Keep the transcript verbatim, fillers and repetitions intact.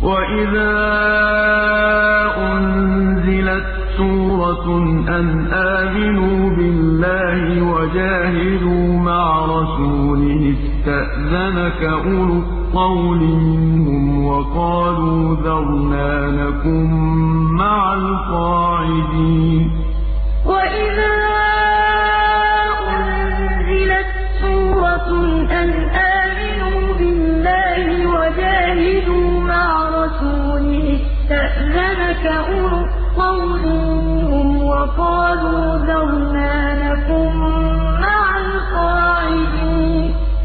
وَإِذَا أُنزِلَتْ سُورَةٌ أَنْ آمِنُوا بِاللَّهِ وَجَاهِدُوا مَعَ رَسُولِهِ اسْتَأْذَنَكَ أُولُو الطَّوْلِ مِنْهُمْ وَقَالُوا ذَرْنَا نَكُن مَّعَ الْقَاعِدِينَ وَإِذَا أُنزِلَتْ سُورَةٌ أَنْ آمِنُوا بِاللَّهِ وَجَاهِدُوا مَعَ رَسُولِهِ اسْتَأْذَنَكَ أُولُو الطَّوْلِ مِنْهُمْ وَقَالُوا ذَرْنَا